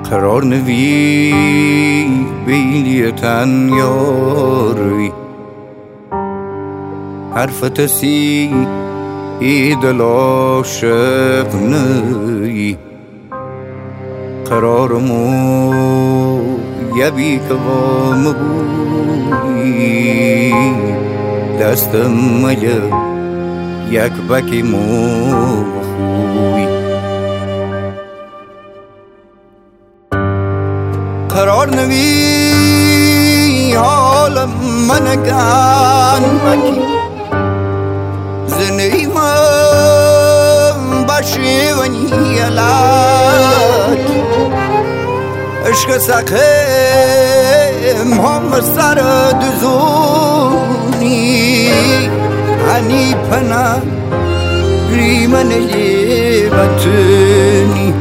قرار نوی بیلی تن یاری حرفت سی ایدل عاشق نی قرارمو یبی که وام بوی دستم مگه یک بکی خوی قرار نوی حال من گن مکی زنی من باشی و نیلک عشق سقیم هم سر دزونی هنی پنا ریمن لیبتنی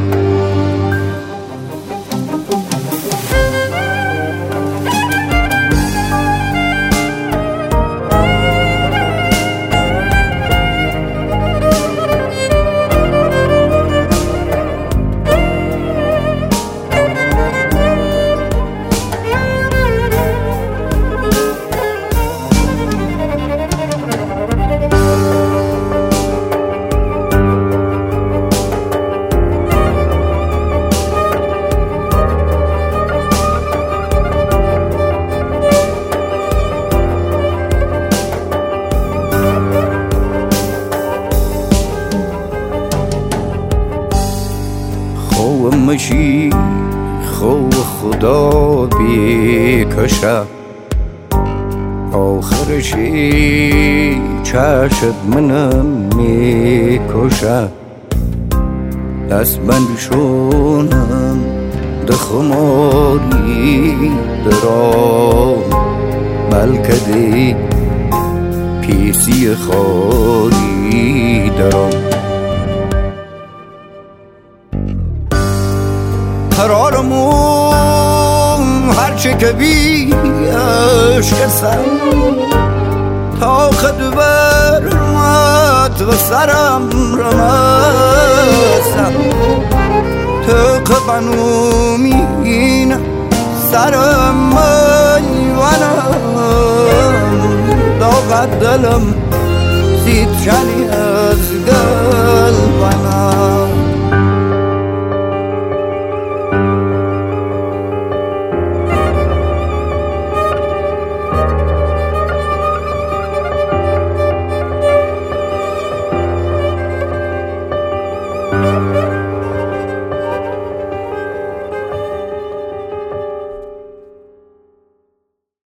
مشی خو خدا بیکشه آخرشی چشت منم میکشه دست بند شونم دخماری درام بلکه دی پیسی خاری درام قرارمون هرچه که بیش کسم تا خد برمت و سرم رمسم تو قبنو مینه سرم میونم داغت دلم زید چنی از گم